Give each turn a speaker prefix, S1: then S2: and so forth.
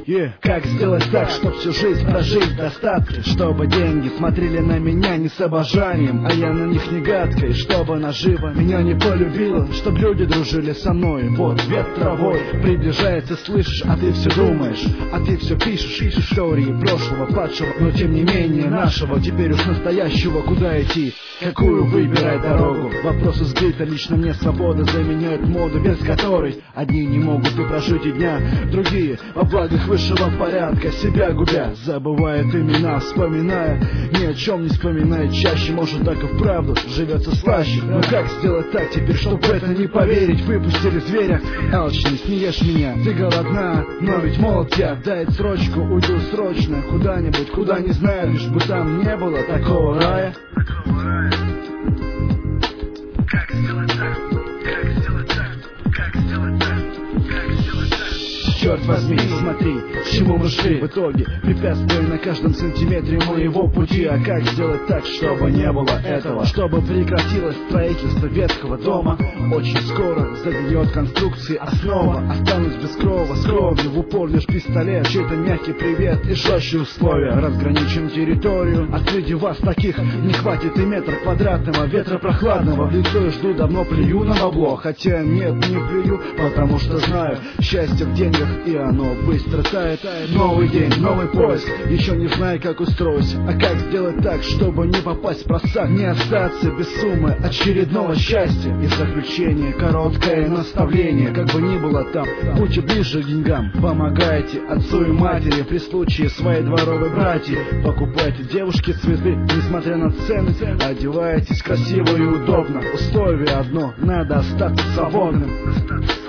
S1: Как сделать так, чтоб всю жизнь прожить в достатке, чтобы деньги смотрели на меня не с обожанием, а я на них не гадкой, чтобы наживо меня не полюбила, чтоб люди дружили со мной. Вот ветер травой приближается, слышишь, а ты все думаешь, а ты все пишешь истории прошлого падшего, но тем не менее нашего, теперь уж настоящего. Куда идти, какую выбирай дорогу? Вопросы сбиты, лично мне свобода заменяет моду, без которой одни не могут и прожить и дня, другие во благах высшего порядка себя губя, забывает имена, вспоминая ни о чем не вспоминает чаще, может так и вправду живется слаще. Но как сделать так теперь, чтоб в это не поверить? Выпустили зверя, алчность, не ешь меня, ты голодна, но ведь молод я, дай срочку, уйду срочно куда-нибудь, куда не знаю, лишь бы там не было такого рая. Как сделать так? Как сделать так? Как сделать так? Как сделать так? Черт возьми, смотри, к чему мы шли в итоге, препятствия на каждом сантиметре моего пути. А как сделать так, чтобы не было этого, чтобы прекратилось строительство ветхого дома? Очень скоро загниет конструкции основа, останусь без крова, с кровью в упор лишь пистолет, чей-то мягкий привет и жестче условия. Разграничим территорию, а среди вас таких не хватит и метра квадратного, ветра прохладного в лицо и жду, давно плюю на бабло, хотя нет, не плюю, потому что знаю, счастье в деньгах, и оно быстро тает. Новый день, новый поиск, еще не знаю, как устроиться. А как сделать так, чтобы не попасть в просак, не остаться без суммы очередного счастья? И в заключение короткое наставление, как бы ни было там, будьте ближе к деньгам, помогайте отцу и матери, при случае своей дворовой братьи, покупайте девушке цветы, несмотря на цены, одевайтесь красиво и удобно, условие одно, надо остаться свободным.